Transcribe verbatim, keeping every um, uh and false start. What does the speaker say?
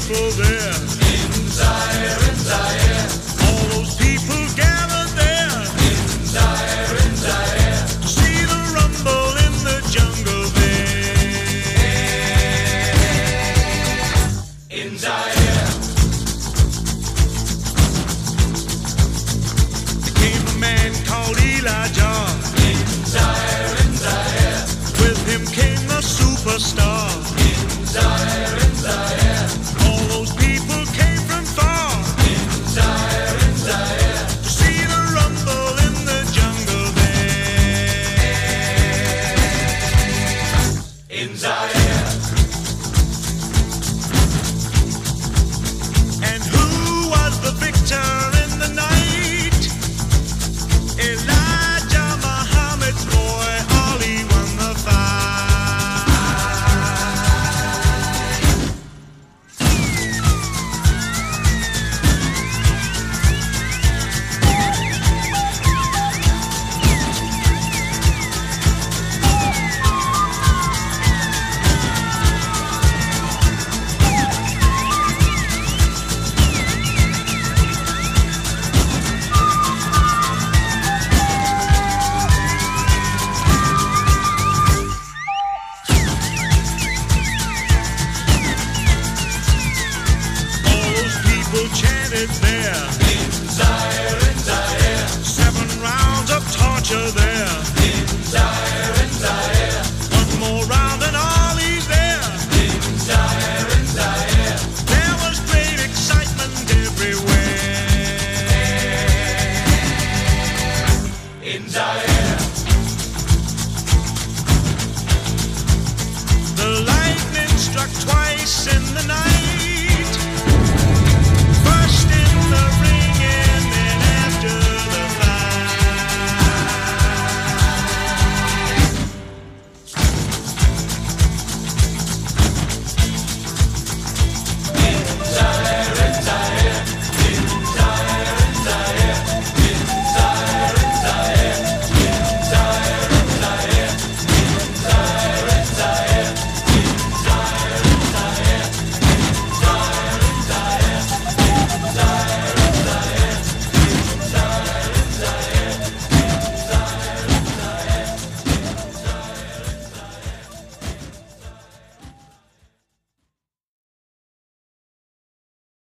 people there. In Zaire, in Zaire. All those people gathered there. In Zaire, in Zaire. To see the rumble in the jungle there. In Zaire. There came a man called Elijah. In Zaire, in Zaire. With him came the superstar. In Zaire, in Zaire. All those people came from far. In Zaire, in Zaire. To see the rumble in the jungle there. In Zaire. And who was the victor in the night? Elijah Muhammad's boy, Ali won the fight. All those people chanted there.